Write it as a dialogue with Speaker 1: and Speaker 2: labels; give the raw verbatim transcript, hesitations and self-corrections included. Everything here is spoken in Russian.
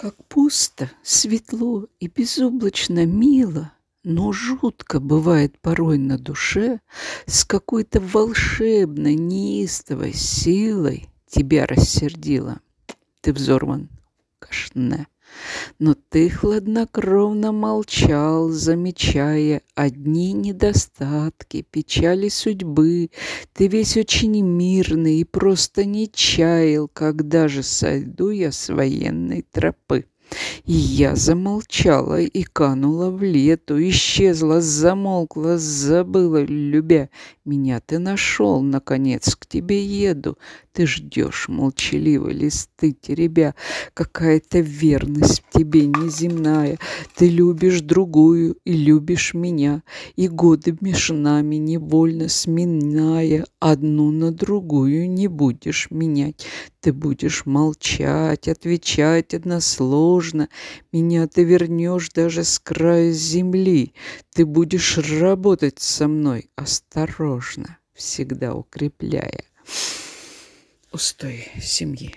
Speaker 1: Как пусто, светло и безоблачно мило, но жутко бывает порой на душе, с какой-то волшебной, неистовой силой тебя рассердила. Ты взорван, кашне, но ты хладнокровно молчал, замечая одни недостатки, печали судьбы. Ты весь очень мирный и просто не чаял, когда же сойду я с военной тропы. И я замолчала и канула в лету, исчезла, замолкла, забыла, любя. Меня ты нашел, наконец, к тебе еду. Ты ждешь молчаливо, листы теребя. Какая-то верность в тебе неземная. Ты любишь другую и любишь меня. И годы меж нами невольно сминая, одну на другую не будешь менять. Ты будешь молчать, отвечать односложно. Меня ты вернешь даже с края земли. Ты будешь работать со мной осторожно, всегда укрепляя устой семьи.